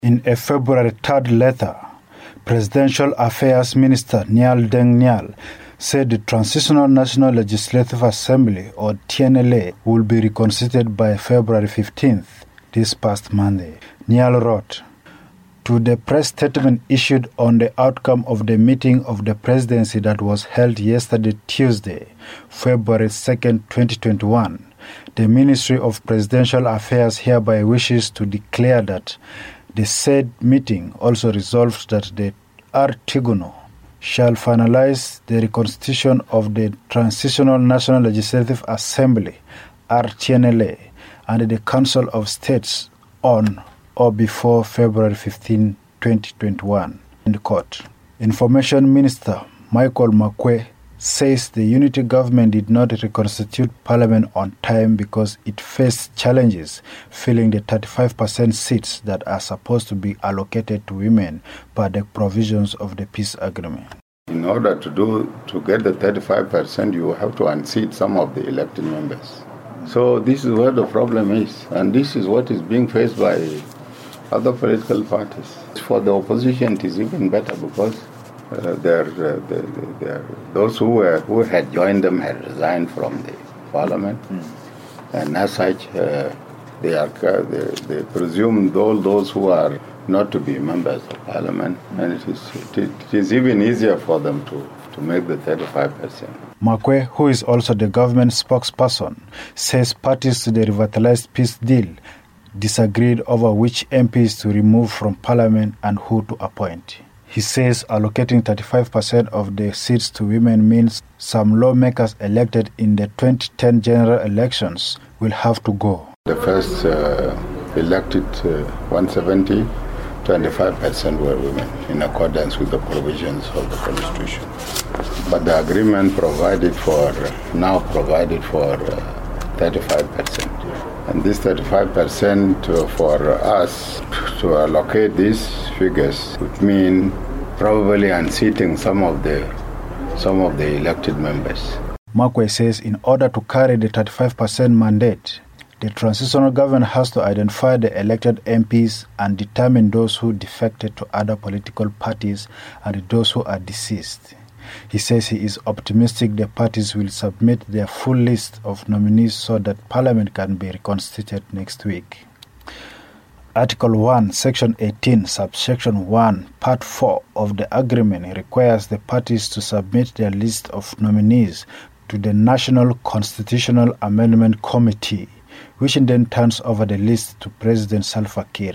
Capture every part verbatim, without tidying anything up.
In a February third letter, Presidential Affairs Minister Nyal Deng Nyal said the Transitional National Legislative Assembly, or T N L A, will be reconstituted by February fifteenth, this past Monday. Nyal wrote, to the press statement issued on the outcome of the meeting of the presidency that was held yesterday, Tuesday, February second, twenty twenty-one, the Ministry of Presidential Affairs hereby wishes to declare that the said meeting also resolved that the R Tribunal shall finalize the reconstitution of the Transitional National Legislative Assembly, R T N L A, and the Council of States on or before February fifteenth, twenty twenty-one, in the court. Information Minister Michael Makwe says the unity government did not reconstitute parliament on time because it faced challenges filling the thirty-five percent seats that are supposed to be allocated to women per the provisions of the peace agreement. In order to do to get the thirty-five percent, you have to unseat some of the elected members. So this is where the problem is, and this is what is being faced by other political parties. For the opposition, it is even better because Uh, they're, uh, they're, they're, those who were, who had joined them had resigned from the parliament, mm. and as such, uh, they are uh, they, they presume all those who are not to be members of parliament, mm. and it is it, it is even easier for them to, to make the thirty-five percent. Makwe, who is also the government spokesperson, says parties to the revitalized peace deal disagreed over which M Ps to remove from parliament and who to appoint. He says allocating thirty-five percent of the seats to women means some lawmakers elected in the twenty ten general elections will have to go. The first uh, elected uh, one seventy, twenty-five percent were women in accordance with the provisions of the Constitution. But the agreement provided for, now provided for uh, thirty-five percent. And this thirty-five percent for us to allocate these figures would mean probably unseating some of the some of the elected members. Makwe says in order to carry the thirty-five percent mandate, the transitional government has to identify the elected M Ps and determine those who defected to other political parties and those who are deceased. He says he is optimistic the parties will submit their full list of nominees so that Parliament can be reconstituted next week. Article one, Section eighteen, Subsection one, Part four of the agreement requires the parties to submit their list of nominees to the National Constitutional Amendment Committee, which then turns over the list to President Salva Kiir,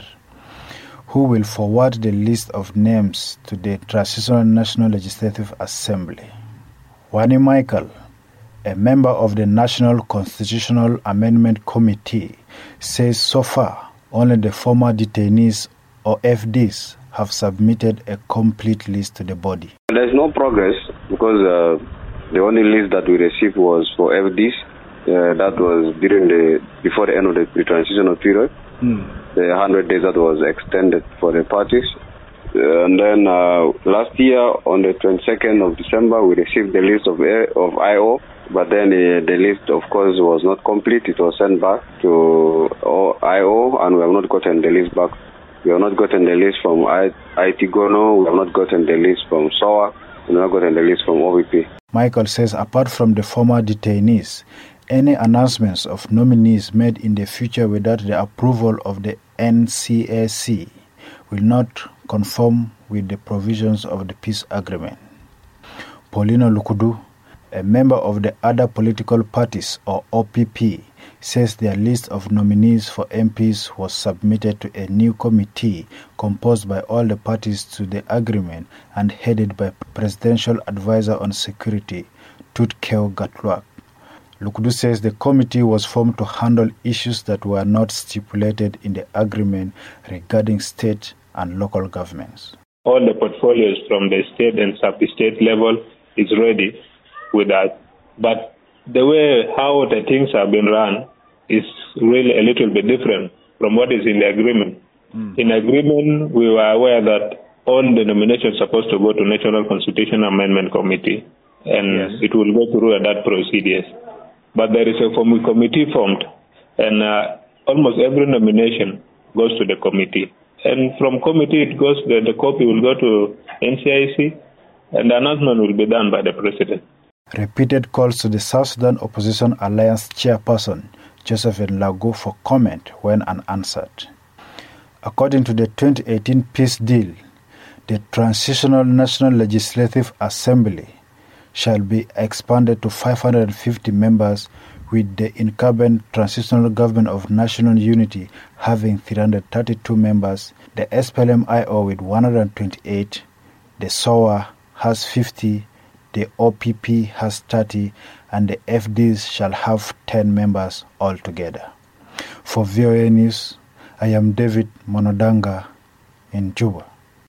who will forward the list of names to the Transitional National Legislative Assembly. Wani Michael, a member of the National Constitutional Amendment Committee, says so far only the former detainees or F Ds have submitted a complete list to the body. There's no progress because uh, the only list that we received was for F Ds. Uh, that was during the before the end of the, the transitional period. Mm. The one hundred days that was extended for the parties. Uh, and then uh, last year, on the twenty-second of December, we received the list of of I O, but then uh, the list, of course, was not complete. It was sent back to I O, and we have not gotten the list back. We have not gotten the list from I T Gono, we have not gotten the list from S O A, we have not gotten the list from O V P. Michael says apart from the former detainees, any announcements of nominees made in the future without the approval of the N C A C will not conform with the provisions of the peace agreement. Paulino Lukudu, a member of the Other Political Parties, or O P P, says their list of nominees for M Ps was submitted to a new committee composed by all the parties to the agreement and headed by Presidential Advisor on Security, Tutkeo Gatluak. Lukudu says the committee was formed to handle issues that were not stipulated in the agreement regarding state and local governments. All the portfolios from the state and sub-state level is ready with that. But the way how the things have been run is really a little bit different from what is in the agreement. Mm. In agreement, we were aware that all the nominations are supposed to go to National Constitutional Amendment Committee, and yes, it will go through that procedures. But there is a committee formed, and uh, almost every nomination goes to the committee. and from committee it goes, the, the copy will go to N C I C, and the announcement will be done by the president. Repeated calls to the South Sudan Opposition Alliance chairperson, Josephine Lagu, for comment went unanswered. According to the twenty eighteen peace deal, the Transitional National Legislative Assembly shall be expanded to five hundred fifty members, with the incumbent Transitional Government of National Unity having three hundred thirty-two members, the S P L M I O with one hundred twenty-eight, the S O A has fifty, the O P P has thirty, and the F Ds shall have ten members altogether. For V O A News, I am David Monodanga in Juba.